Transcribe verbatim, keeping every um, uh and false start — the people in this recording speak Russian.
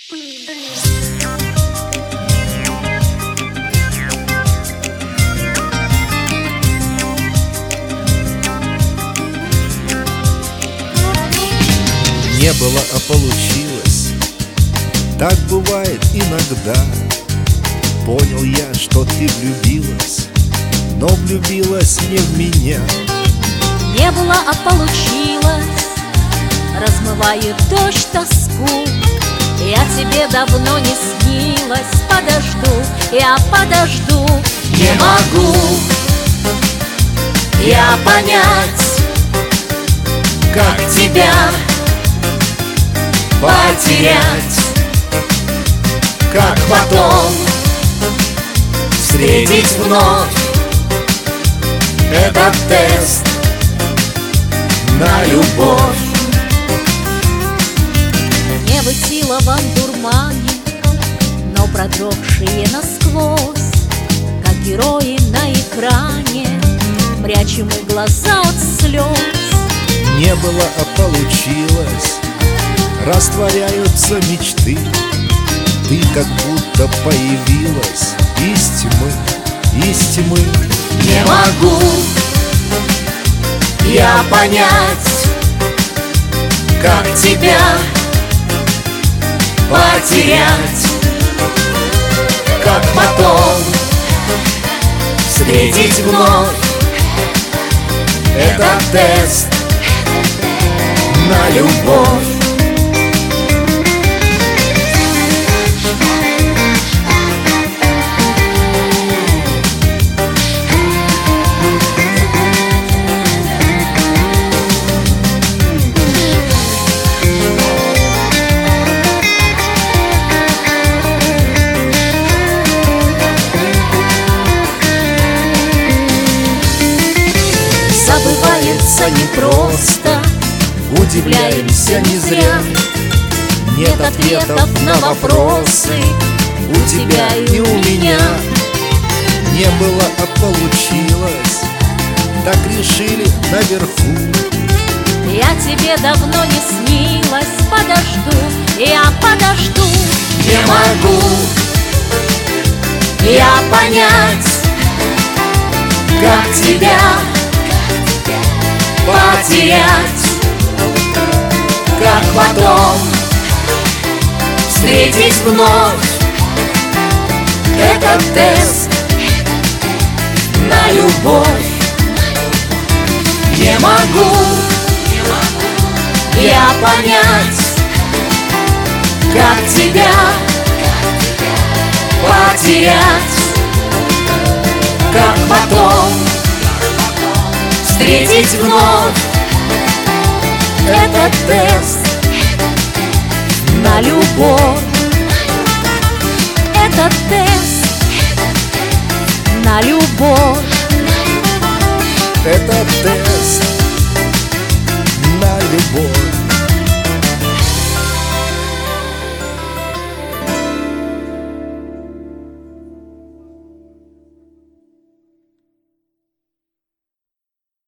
Не было, а получилось. Так бывает иногда. Понял я, что ты влюбилась, но влюбилась не в меня. Не было, а получилось. Размывает дождь тоску. Я тебе давно не снилась. Подожду, я подожду. Не могу я понять, как тебя потерять, как потом встретить вновь этот тест на любовь. Небо сила в дурмане, но продрогшие насквозь, как герои на экране, прячем мы глаза от слез. Не было, а получилось. Растворяются мечты. Ты как будто появилась из тьмы, из тьмы. Не могу я понять, как тебя потерять, как потом встретить вновь этот тест на любовь. Забывается непросто, Удивляемся не зря. нет ответов на вопросы у тебя и у меня. Не было, а получилось. Так решили наверху. Я тебе давно не снилась. Подожду, я подожду. Не могу я понять, как тебя потерять, как потом встретить вновь этот тест на любовь. Не могу я понять, как тебя потерять, как потом встретить вновь этот тест на любовь. Этот тест на любовь. Этот тест